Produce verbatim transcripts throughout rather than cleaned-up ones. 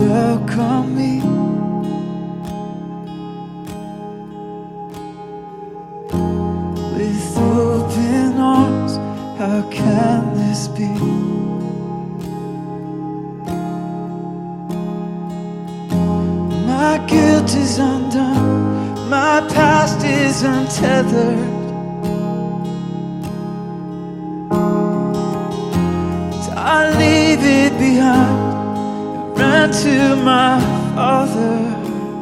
welcome me. With open arms, how can this be? My guilt is undone, my past is untethered. I leave it behind and run to my Father.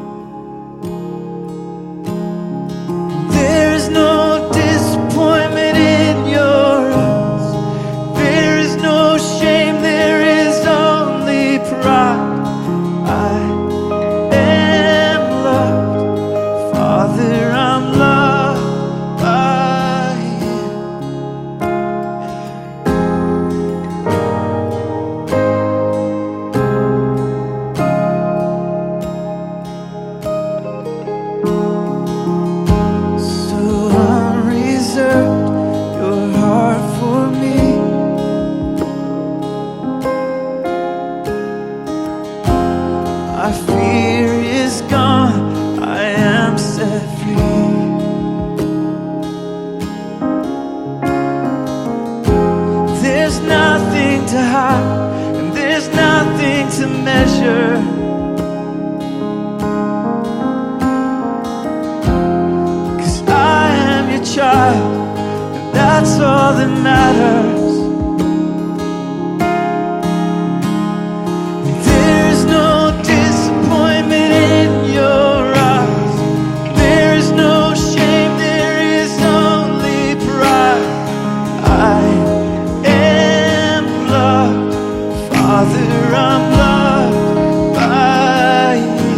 There is no disappointment in your eyes. There is no shame, there is only pride. I am loved, Father, I'm loved by you. So unreserved, your heart for me. My fear is gone, I am set free. There's nothing to hide, and there's nothing to measure. 'Cause I am your child, and that's all that matters. There is no disappointment in your eyes. There is no shame, there is only pride. I am loved, Father, I'm loved by you.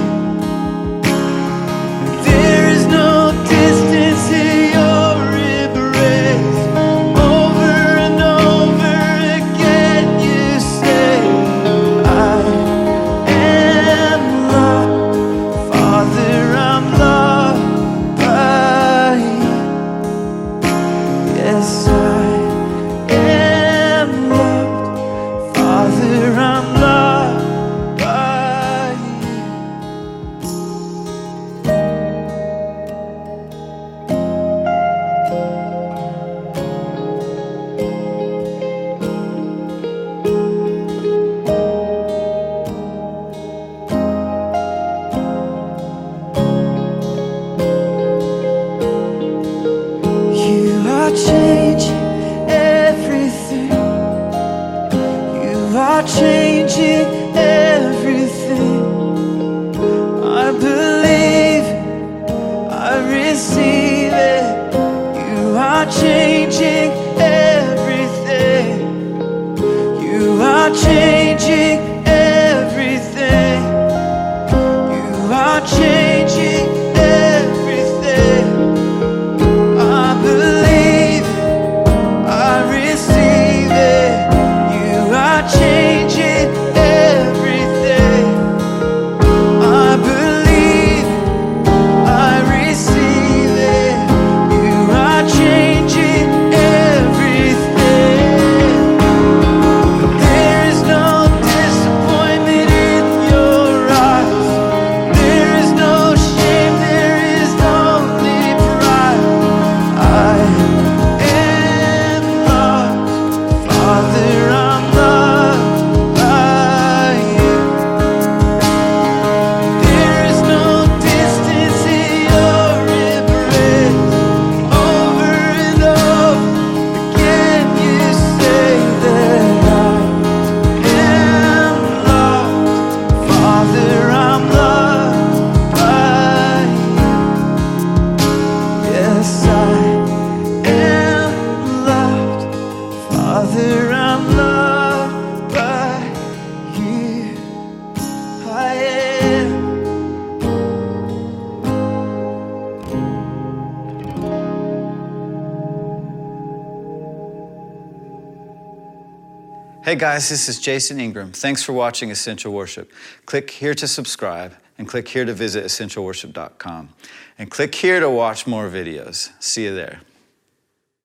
There is no distance in your embrace. Over and over again you say, I am loved, Father, I'm loved by you. Yes, I am loved, Father, I'm loved by you. You are changing everything. You are changing everything. I believe it, I receive it. You are changing everything. You are changing everything. You are changing everything. I believe it, I receive it. You are changing everything. I believe it, I receive it. You are changing everything. There is no disappointment in your eyes. There is no shame, there is only pride. I am loved, Father, I'm loved by you. There is no distance in your embrace. Over and over again you say that I am loved, Father, I'm loved by you. Yes, I am loved, Father, I'm loved by you. I am. Hey guys, this is Jason Ingram. Thanks for watching Essential Worship. Click here to subscribe and click here to visit essential worship dot com. And click here to watch more videos. See you there.